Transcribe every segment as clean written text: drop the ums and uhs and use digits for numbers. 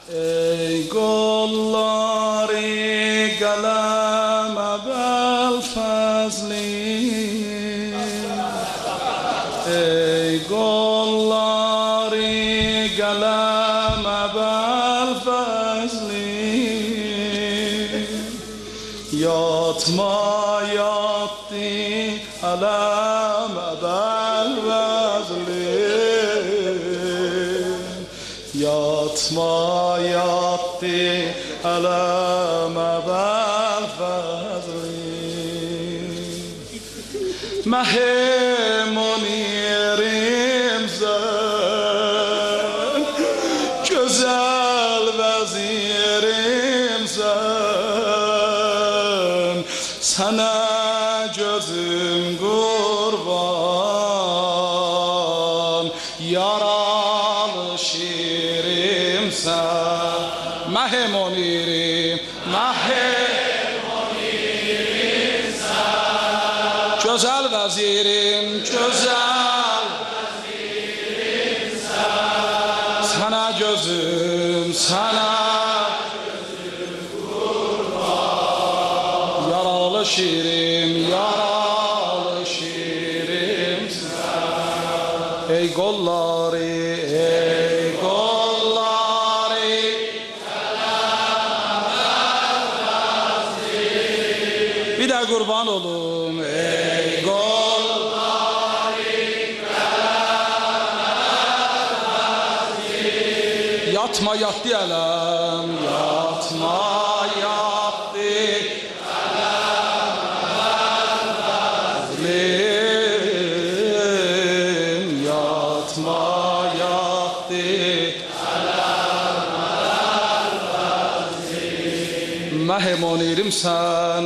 ای گلاری گلم بالفضلی ای گلاری گلم بالفضلی یاتما یاتی علم بالفضلی یاتما یاتی علم بالفضلی مه منیریم زن güzel vezirim sen sana gözüm kurban yaralı şiirim sen mahe monirim sen güzel vezirim sen sana gözüm kurban yaralı şiirim sen ey golları bir de kurban olun ey yatma yattı elem yatma yattı elem yatma yattı mahe monirim sen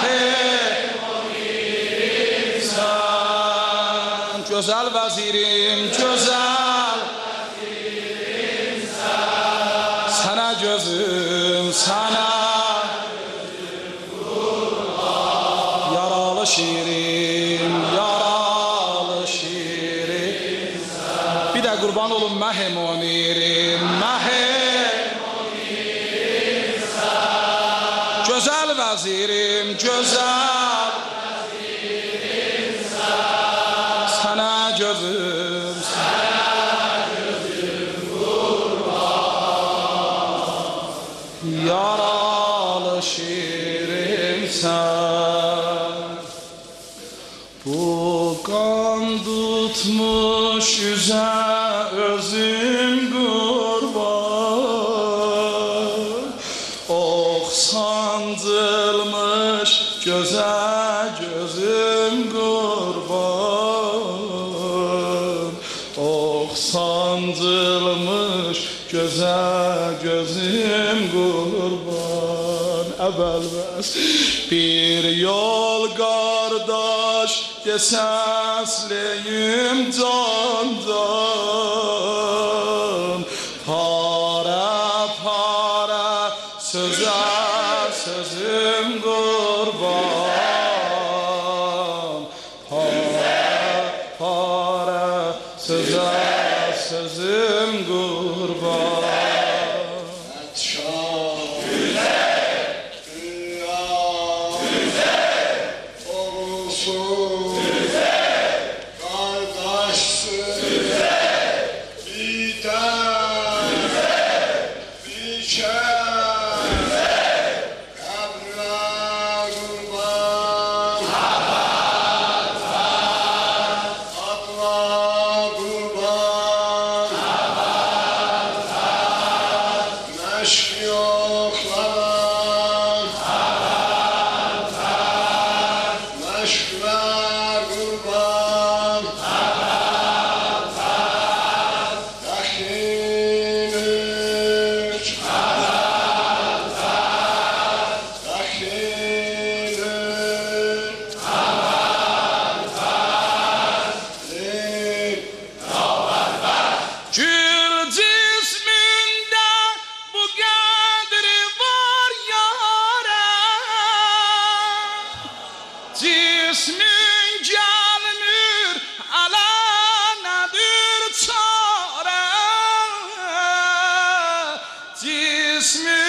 güzel vezirim sana gözüm kurban yaralı şiirim bir de kurban olun mahe monirim güzel vezirim sana gözüm yaralı şiirim sen bu kan tutmuş yüze özüm kurban ok sancılmış göze gözüm kurban ok sancılmış göze gözüm kurban evvelmez bir yol kardeş sesleyim candan para sözüm kurban para sözüm kurban ismi